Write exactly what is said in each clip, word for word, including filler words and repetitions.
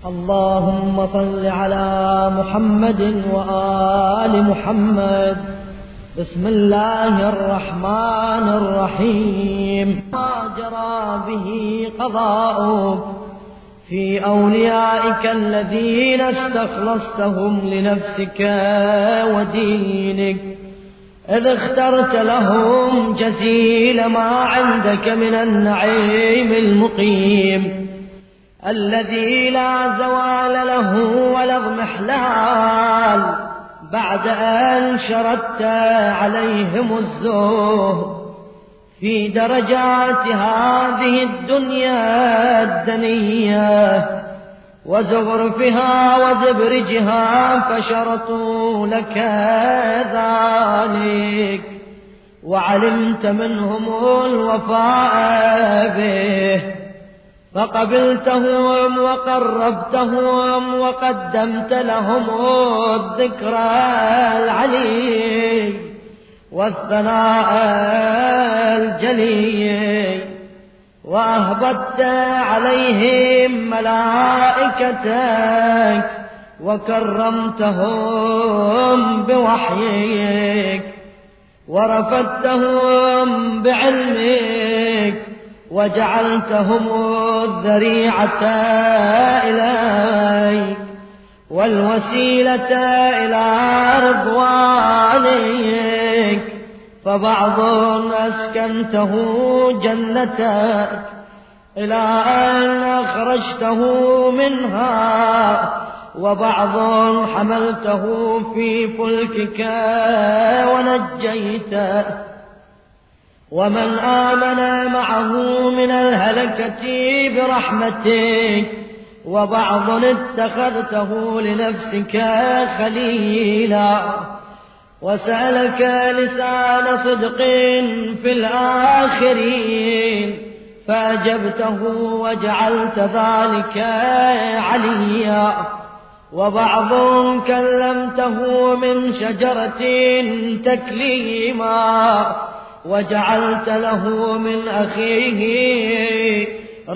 اللهم صل على محمد وآل محمد. بسم الله الرحمن الرحيم. ما جرى به قضاؤك في أوليائك الذين استخلصتهم لنفسك ودينك، إذ اخترت لهم جزيل ما عندك من النعيم المقيم الذي لا زوال له ولا اضمحلال، بعد أن شردت عليهم الزهد في درجات هذه الدنيا الدنية وزخرفها وزبرجها، فشرطوا لك ذلك وعلمت منهم الوفاء به، فقبلتهم وقربتهم وقدمت لهم الذكرى العلي والثناء الجلي، وأهبطت عليهم ملائكتك وكرمتهم بوحيك ورفدتهم بعلمك وجعلتهم الذريعة إليك والوسيلة إلى رضوانك، فبعض أسكنته جنتك إلى أن أخرجته منها، وبعض حملته في فلكك ونجيته، ومن آمن معه من الهلكة برحمتك، وبعض اتخذته لنفسك خليلا، وسألك لسان صدق في الآخرين فأجبته وجعلت ذلك عليا، وبعض كلمته من شجرة تكليما وجعلت له من أخيه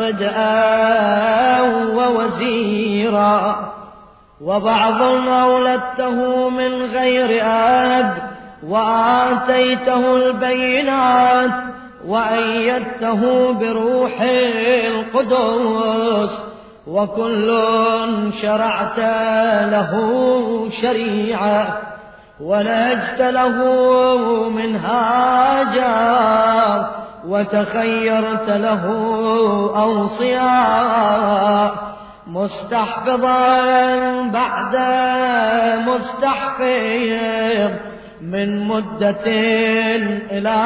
ردءا ووزيرا، وبعض أولدته من غير أب وآتيته البينات وأيدته بروح القدس، وكل شرعت له شريعة ونجت له منهاجا وتخيرت له أوصياء، مستحفظا بعد مستحفظ من مدة إلى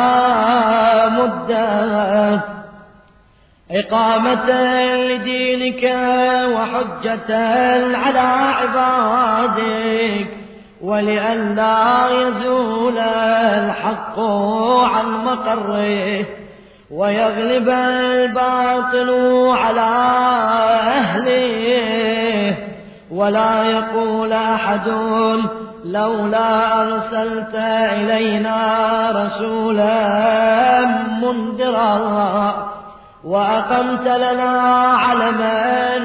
مدة، إقامة لدينك وحجة على عبادك، ولئلا يزول الحق عن مقره ويغلب الباطل على أهله، ولا يقول أحد لولا أرسلت إلينا رسولا منذرا وأقمت لنا علما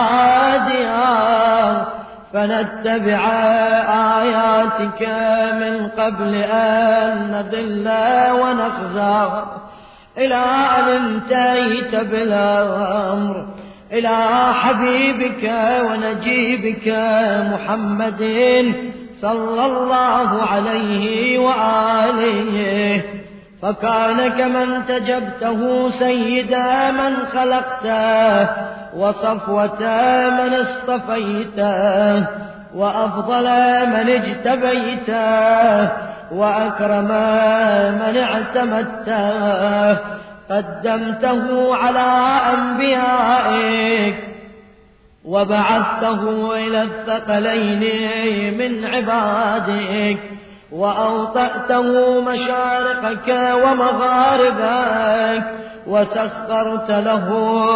هاديا فنتبع آياتك من قبل أن نضل ونخزى، إلى أن انتهيت بالأمر إلى حبيبك ونجيبك محمد صلى الله عليه وآله، فكان كمن تجبته سيد من خلقته وصفوة من اصطفيته وأفضل من اجتبيته وأكرم من اعتمدته، قدمته على أنبيائك وبعثته إلى الثقلين من عبادك، وأوطأته مشارقك ومغاربك وسخرت له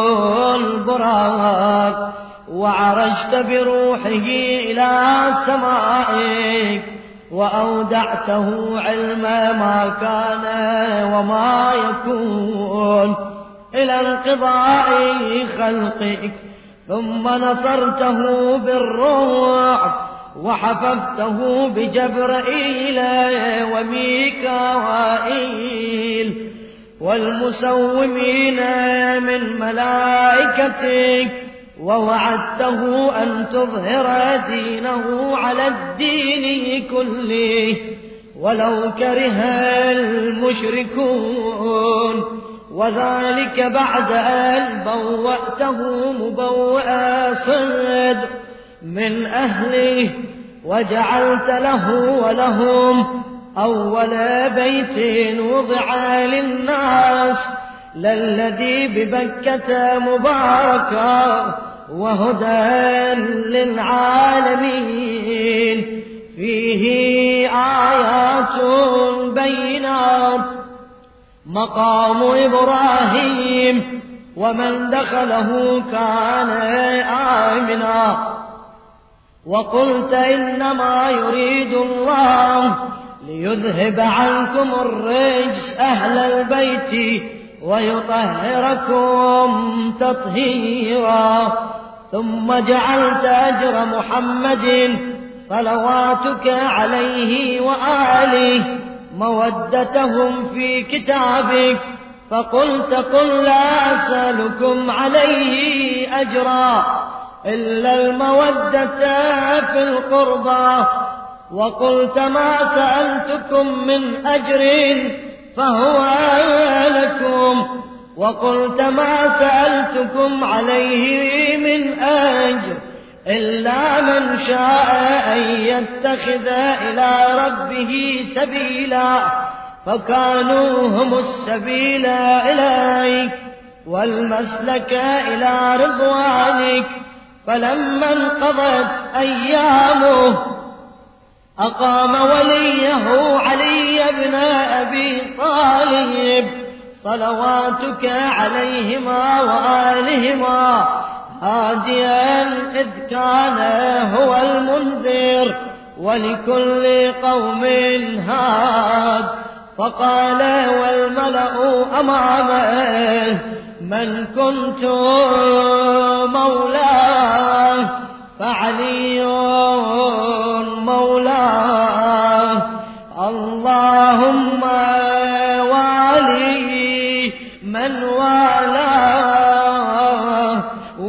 البراق، وعرجت بروحه إلى سمائك وأودعته علم ما كان وما يكون إلى انقضاء خلقك، ثم نصرته بالرعب وحفظته بجبرائيل وميكائيل والمسومين من ملائكتك، ووعدته أن تظهر دينه على الدين كله ولو كره المشركون، وذلك بعد أن بوأته مبوأ صدق من أهله، وجعلت له ولهم أول بيت وضع للناس للذي ببكة مباركا وهدى للعالمين، فيه آيات بينات مقام إبراهيم ومن دخله كان آمنا. وقلت إنما يريد الله ليذهب عنكم الرجس أهل البيت ويطهركم تطهيرا، ثم جعلت أجر محمد صلواتك عليه وآله مودتهم في كتابك، فقلت قل لا أسألكم عليه أجرا إلا المودة في القربى، وقلت ما سألتكم من أجر فهو لكم، وقلت ما سألتكم عليه من أجر إلا من شاء أن يتخذ إلى ربه سبيلا، فكانوا هم السبيل إليك والمسلك إلى رضوانك. فلما انقضت أيامه أقام وليه علي بن أبي طالب صلواتك عليهما وآلهما هاديا، إذ كان هو المنذر ولكل قوم هاد. فقال والملأ أمامه من كنت مولاه فعلي مولاه، اللهم والي من والاه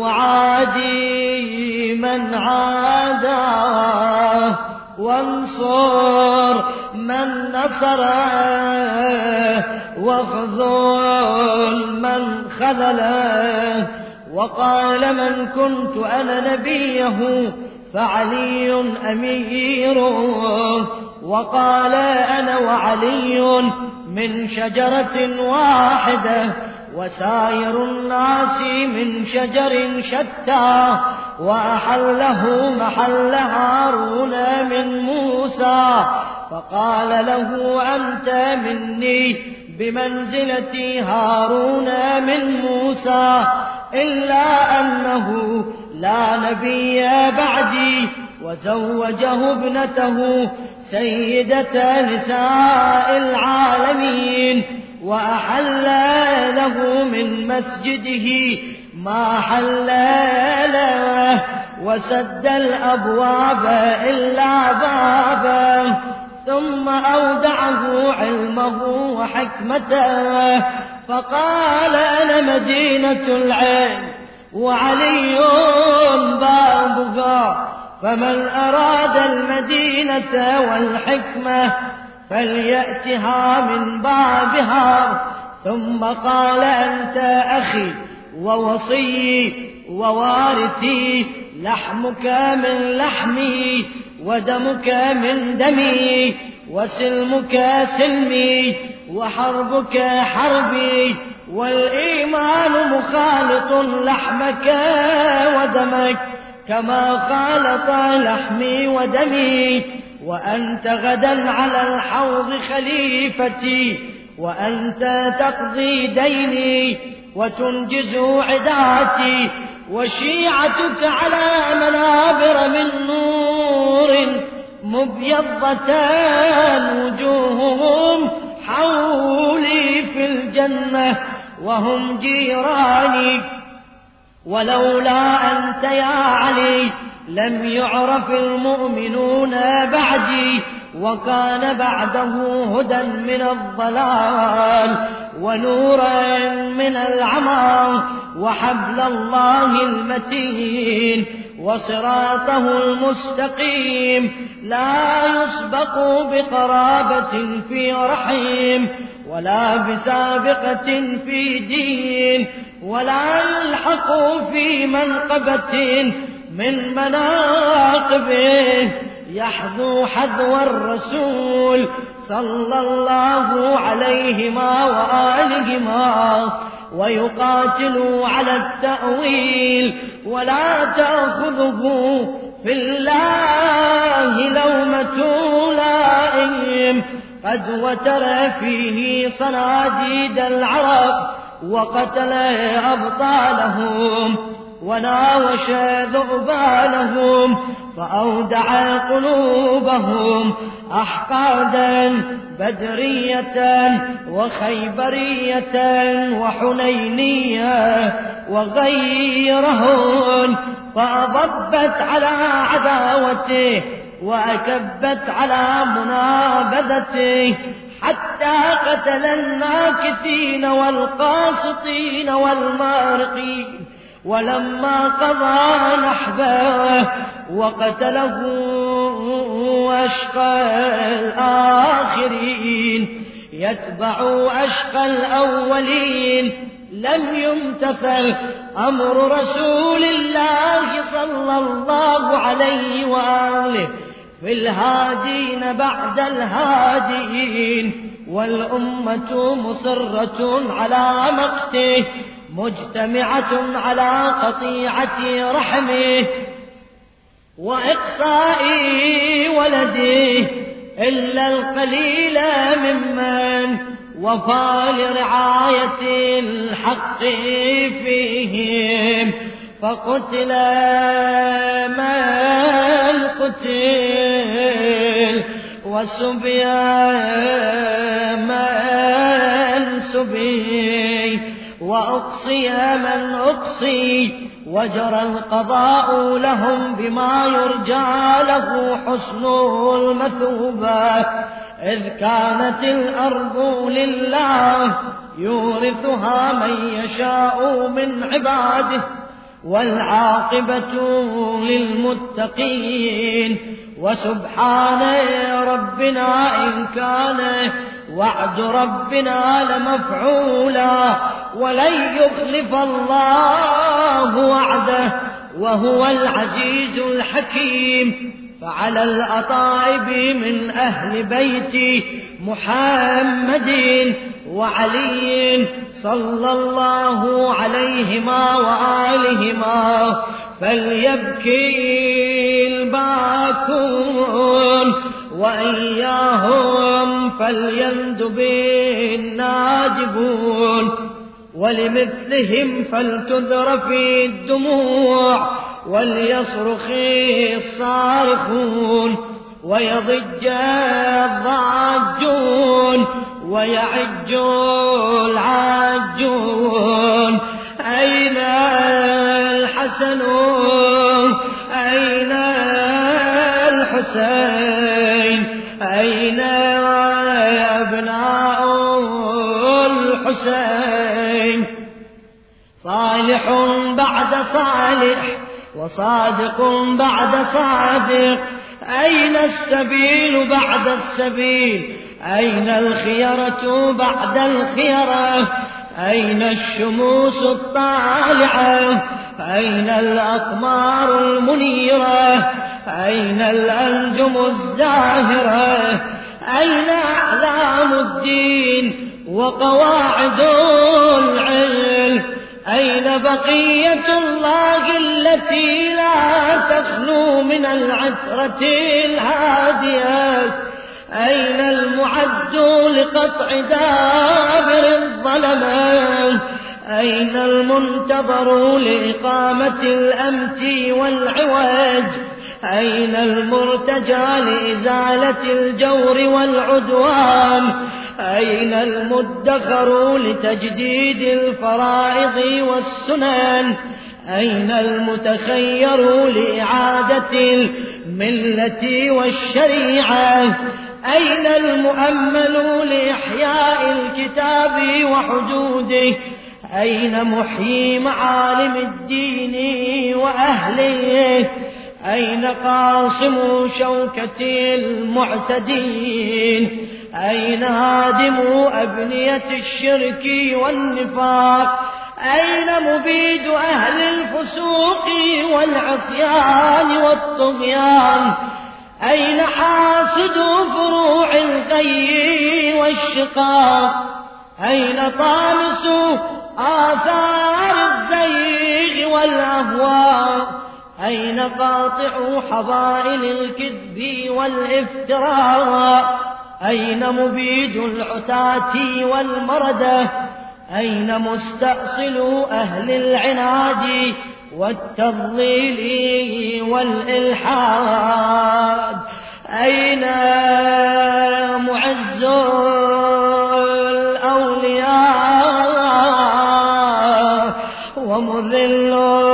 وعادي من عاداه، وانصر من نصره واخذل من خذله. وقال من كنت أنا نبيه فعلي أميره، وقال أنا وعلي من شجرة واحدة وسائر الناس من شجر شتى، وأحله محل هارون من موسى، فقال له أنت مني بمنزلة هارون من موسى، إلا أنه لا نبي بعدي، وزوجه ابنته سيدة نساء العالمين، وأحل له من مسجده ما حل له، وسد الأبواب إلا بابه، ثم أودعه علمه وحكمته، فقال أنا مدينة العلم وعلي بابها، فمن أراد المدينة والحكمة فليأتها من بابها. ثم قال أنت أخي ووصي ووارثي، لحمك من لحمي ودمك من دمي، وسلمك سلمي وحربك حربي، والإيمان مخالط لحمك ودمك كما خالط لحمي ودمي، وأنت غدا على الحوض خليفتي، وأنت تقضي ديني وتنجز عداتي، وشيعتك على منابر من نور مبيضة وجوههم حولي في الجنة وهم جيراني، ولولا أنت يا علي لم يعرف المؤمنون بعدي، وكان بعده هدى من الضلال ونورا من العمى وحبل الله المتين وصراطه المستقيم، لا يسبق بقرابة في رحم ولا بسابقة في دين، ولا يلحق في منقبة من مناقبه، يحذو حذو الرسول صلى الله عليهما وآلهما، ويقاتل على التأويل، ولا تأخذه في الله لومة لائم، قد وتر فيه صناديد العرب وقتل أبطالهم وناوش ذؤبانهم، فأودع قلوبهم أحقادا بدرية وخيبرية وحنينية وغيرهن، فأضبت على عداوته وأكبت على منابذته، حتى قتل الناكثين والقاسطين والمارقين، ولما قضى نحبه وقتله أشقى الآخرين يتبع أشقى الأولين، لم يمتثل أمر رسول الله صلى الله عليه وآله في الهادين بعد الهادين، والأمة مصرة على مقته مجتمعة على قطيعة رحمه وإقصاء ولده، إلا القليل ممن وفى لرعاية الحق فيهم، فقتل من قتل وسبي من سبي، وأقصي من أقصي، وجرى القضاء لهم بما يرجى له حسن المثوبة، إذ كانت الأرض لله يورثها من يشاء من عباده، والعاقبة للمتقين، وسبحان ربنا إن كان وعد ربنا لمفعولا، ولن يخلف الله وعده وهو العزيز الحكيم. فعلى الأطائب من أهل بيت محمد وعلي صلى الله عليهما وآلهما فليبكي الباكون، وإياهم فليندب النادبون، ولمثلهم فلتذر في الدموع، وليصرخ الصارخون، ويضج الضاجون، ويعج العاجون. أين الحسن أين الحسين أين أبناء الحسين؟ صالح بعد صالح وصادق بعد صادق، أين السبيل بعد السبيل؟ أين الخيرة بعد الخيرة؟ أين الشموس الطالعة؟ أين الأقمار المنيرة؟ أين الأنجم الزاهرة؟ أين أعلام الدين وقواعد العلم؟ أين بقية الله التي لا تخلو من العترة الهادية؟ أين المعد لقطع دابر الظلمة؟ أين المنتظر لإقامة الأمت والعوج؟ أين المرتجى لإزالة الجور والعدوان؟ أين المدخر لتجديد الفرائض والسنن؟ أين المتخير لإعادة الملة والشريعة؟ أين المؤمل لإحياء الكتاب وحدوده؟ أين محيي معالم الدين وأهله؟ أين قاصم شوكة المعتدين؟ أين هادم أبنية الشرك والنفاق؟ أين مبيد أهل الفسوق والعصيان والطغيان؟ أين حاسد فروع الغي والشقاق؟ أين طامس آثار الزيغ والأهواء؟ أين قاطع حضائل الكذب والافتراء؟ أين مبيد العتاة والمردة؟ أين مستأصل أهل العناد والتضليل والإلحاد؟ أين معز الأولياء ومذل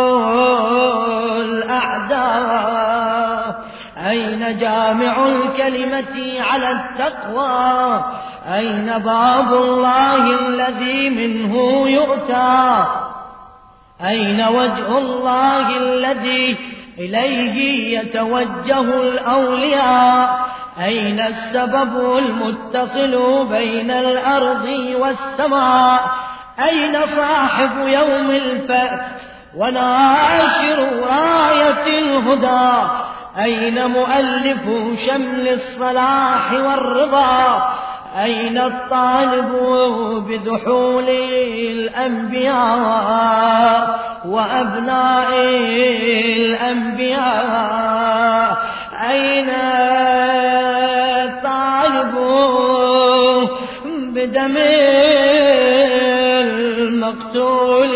الأعداء؟ أين جامع الكلمة على التقوى؟ أين باب الله الذي منه يؤتى؟ أين وجه الله الذي إليه يتوجه الأولياء؟ أين السبب المتصل بين الأرض والسماء؟ أين صاحب يوم الفأس وناشر راية الهدى؟ أين مؤلف شمل الصلاح والرضا؟ أين الطالب بدحول الأنبياء وأبناء الأنبياء؟ أين الطالب بدم المقتول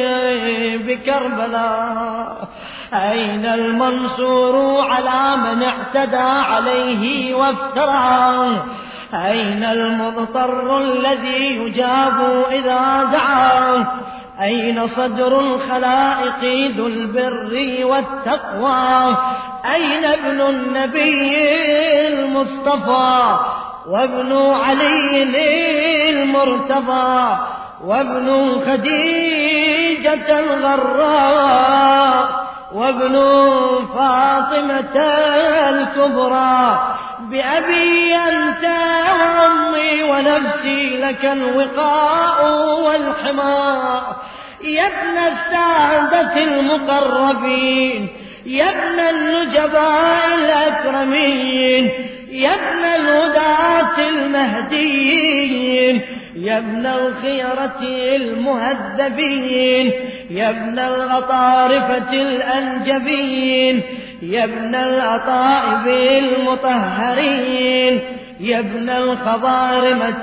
بكربلاء؟ أين المنصور على من اعتدى عليه وافترى؟ أين المضطر الذي يجاب إذا دعاه؟ أين صدر الخلائق ذو البر والتقوى؟ أين ابن النبي المصطفى وابن علي المرتضى وابن خديجة الغراء وابن فاطمة الكبرى؟ بأبي أنت وأمي ونفسي لك الوقاء والحماء. يا ابن السادة المقربين، يا ابن النجباء الأكرمين، يا ابن الهداة المهديين، يا ابن الخيرة المهذبين، يا ابن الغطارفة الأنجبين، يا ابن الأطائب المطهرين، يا ابن الخضارمة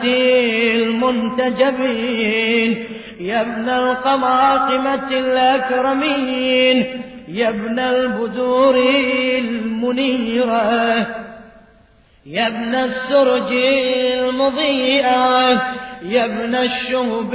المنتجبين، يا ابن القماقمة الأكرمين، يا ابن البدور المنيرة، يا ابن السرج المضيئة، يا ابن الشهب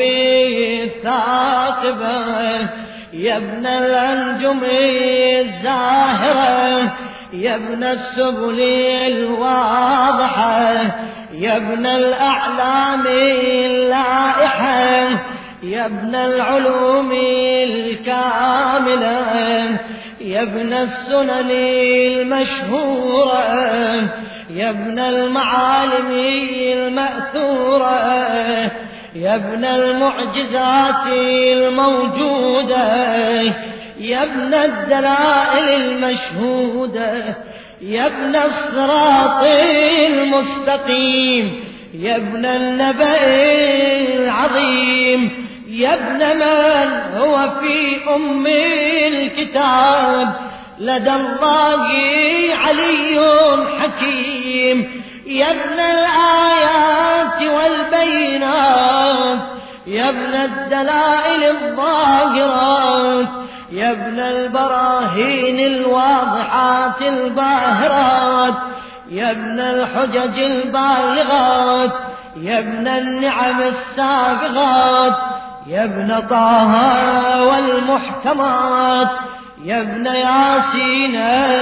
الثاقبة، يا ابن الأنجم الزاهرة، يا ابن السبل الواضحة، يا ابن الأعلام اللائحة، يا ابن العلوم الكاملة، يا ابن السنن المشهورة، يا ابن المعالم المأثورة، يا ابن المعجزات الموجودة، يا ابن الدلائل المشهودة، يا ابن الصراط المستقيم، يا ابن النبأ العظيم، يا ابن من هو في أم الكتاب لدى الله علي حكيم، يا ابن الآيات والبينات، يا ابن الدلائل الظاهرات، يا ابن البراهين الواضحات الباهرات، يا ابن الحجج البالغات، يا ابن النعم السابغات، يا ابن طه والمحكمات، يا ابن ياسين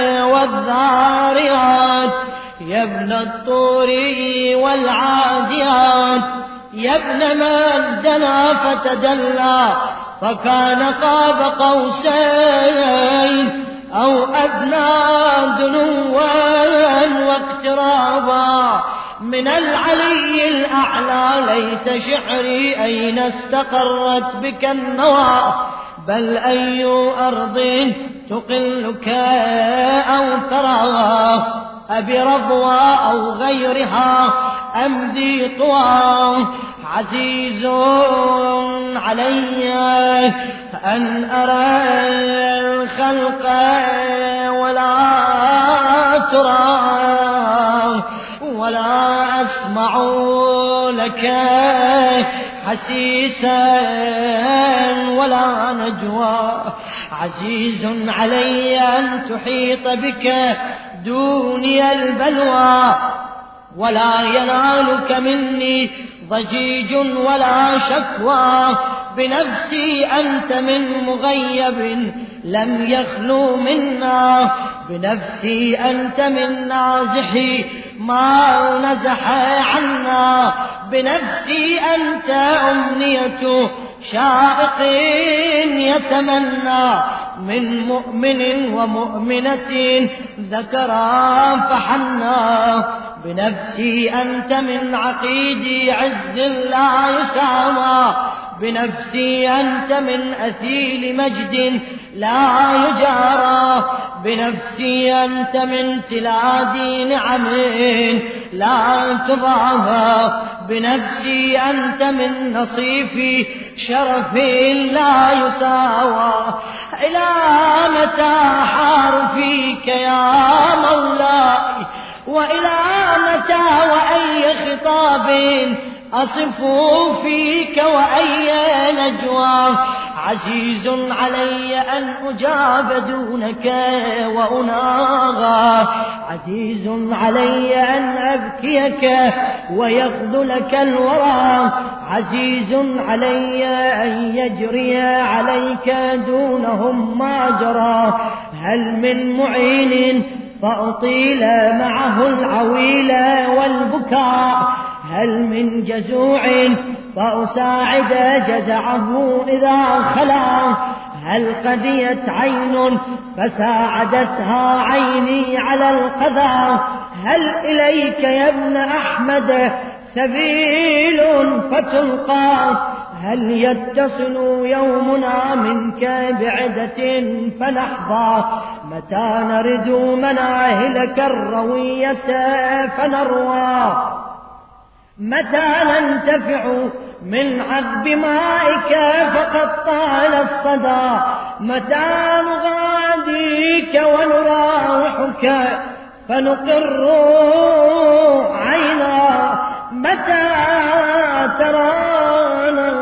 والذاريات، يا ابن الطور والعاديات، يا ابن من دنا فتدلى فكان قاب قوسين أو أدنى دنوا واقترابا من العلي الأعلى. ليت شعري أين استقرت بك النوى، بل أي أرض تقلك أو تراها، أبي رضوى أو غيرها أم ذي طوى. عزيز علي أن أرى الخلق ولا ترى، ولا أسمع لك حسيسا ولا نجوى. عزيز علي أن تحيط بك دوني البلوى، ولا ينالك مني ضجيج ولا شكوى. بنفسي أنت من مغيب لم يخلو منا، بنفسي أنت من نازحي ما نزح عنا. بنفسي أنت أمنية شائق يتمنى، من مؤمن ومؤمنة ذكرا فحنا. بنفسي أنت من عقيدي عز لا يسامى، بنفسي أنت من أثيل مجد لا يجارى. بنفسي أنت من تلادي نعم لا تضاهى، بنفسي أنت من نصيف شرف لا يساوى. إلى متى حار فيك يا مولاي، وإلى متى وأي خطاب أصف فيك وأي نجوى. عزيز علي أن أجاب دونك وأناغى، عزيز علي أن أبكيك ويخذلك الورى. عزيز علي أن يجري عليك دونهم ما جرى. هل من معين فأطيل معه العويل والبكاء، هل من جزوع فأساعد جزعه إذا خلا. هل قديت عين فساعدتها عيني على القذى. هل إليك يا ابن أحمد سبيل فتلقى، هل يتصل يومنا منك بعدة فنحظى. متى نرد مناهلك الروية فنروى، متى ننتفع من عذب مائك فقد طال الصدى. متى نغاديك ونراوحك فنقر عينا. متى ترانا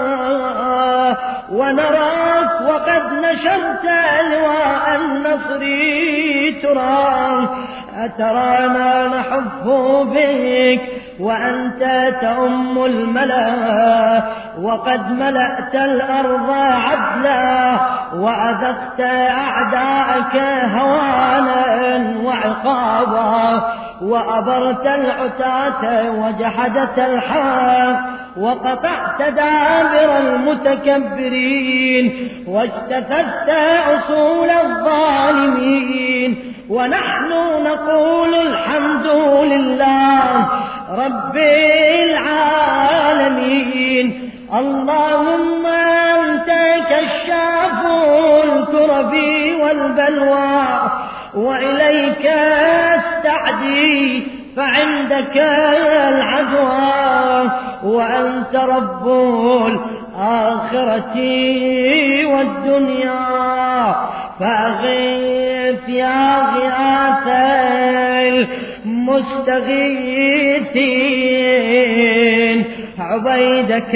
ونراك وقد نشرت لواء النصر ترى. أترانا نحف بك وأنت تؤم الملا، وقد ملأت الأرض عدلا وأذقت أعداءك هوانا وعقابا. وأبرت العتاة وجحدت الحق، وقطعت دابر المتكبرين، واجتثثت أصول الظالمين. ونحن نقول الحمد لله رب العالمين. اللهم أنت كشاف الكرب والبلوى، وإليك استعدي فعندك العدوى. وأنت رب الآخرة والدنيا، فأغث يا غياث المستغيثين عبيدك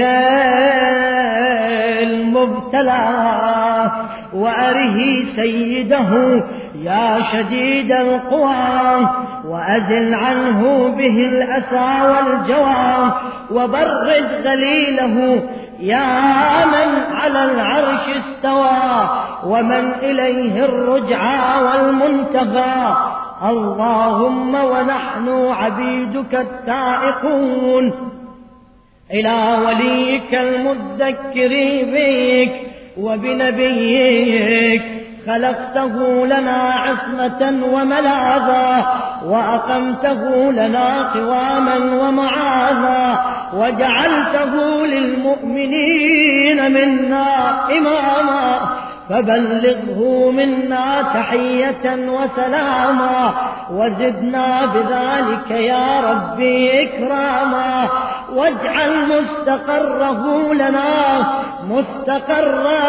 المبتلى. وأره سيده يا شديد القوى، وأزل عنه به الأسى والجوى. وبرد غليله يا من على العرش استوى ومن إليه الرجعى والمنتهى. اللهم ونحن عبيدك التائقون إلى وليك المذكر بك وبنبيك، خلقته لنا عصمة وملاذا، وأقمته لنا قواما ومعاذا، وجعلته للمؤمنين منا إماما، فبلغه منا تحية وسلاما، وزدنا بذلك يا ربي إكراما، واجعل مستقره لنا مستقرا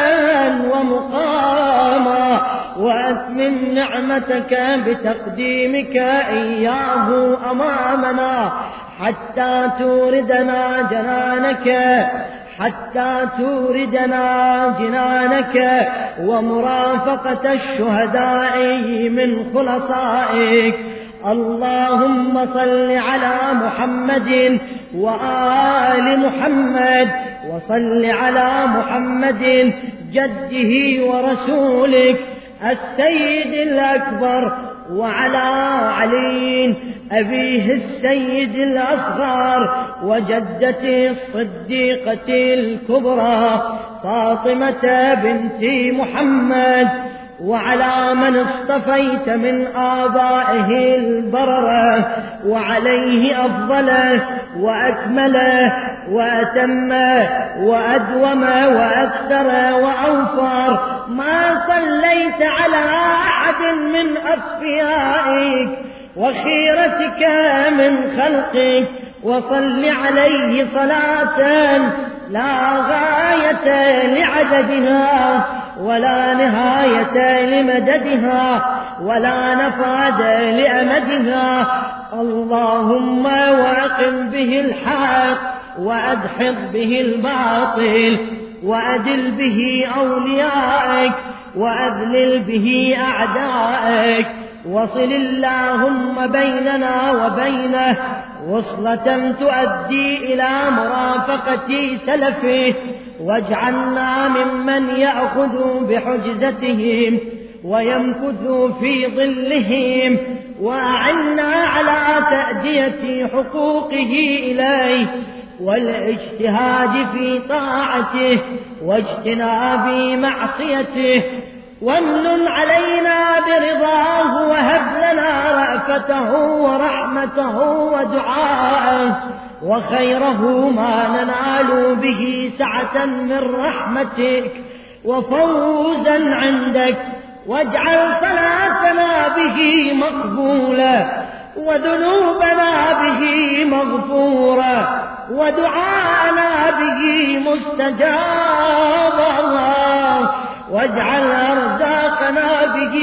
ومقاما، وأتمم نعمتك بتقديمك إياه أمامنا حتى توردنا جنانك حتى توردنا جنانك ومرافقة الشهداء من خلصائك. اللهم صل على محمد وآل محمد، وصل على محمد جده ورسولك السيد الأكبر، وعلى علي أبيه السيد الأصغر، وجدته الصديقة الكبرى فاطمة بنت محمد، وعلى من اصطفيت من آبائه البررة، وعليه أفضل وأكمل وأتم وأدوم وأكثر وأوفر ما صليت على أحد من أصفيائك وخيرتك من خلقك، وصل عليه صلاة لا غاية لعددها ولا نهاية لمددها ولا نفاد لأمدها. اللهم وأقم به الحق وأدحض به الباطل، وأدل به أوليائك وأذلل به أعدائك، وصل اللهم بيننا وبينه وصلة تؤدي إلى مرافقة سلفه، واجعلنا ممن يأخذ بحجزتهم ويمكث في ظلهم، وأعنا على تأدية حقوقه إليه والاجتهاد في طاعته واجتناب معصيته، وامنن علينا برضاه وهب لنا رأفته ورحمته ودعاءه وخيره ما ننال به سعة من رحمتك وفوزا عندك، واجعل صلاتنا به مقبولة وذنوبنا به مغفورة ودعاءنا به مستجابا، واجعل أرزاقنا به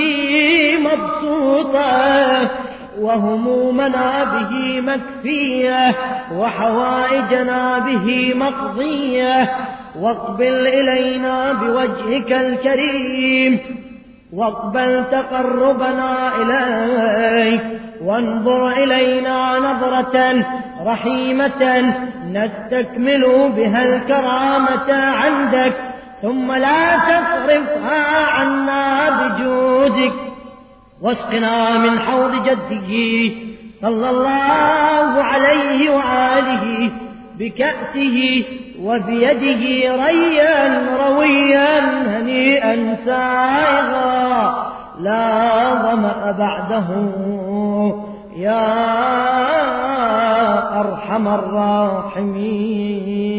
مبسوطة وهمومنا به مكفية وحوائجنا به مقضية، واقبل إلينا بوجهك الكريم، واقبل تقربنا إليك، وانظر إلينا نظرة رحيمة نستكمل بها الكرامة عندك، ثم لا تصرفها عنا بجودك، واسقنا من حوض جده صلى الله عليه وآله بكأسه وبيده ريا رويا هنيئا سائغا لا ظمأ بعده يا أرحم الراحمين.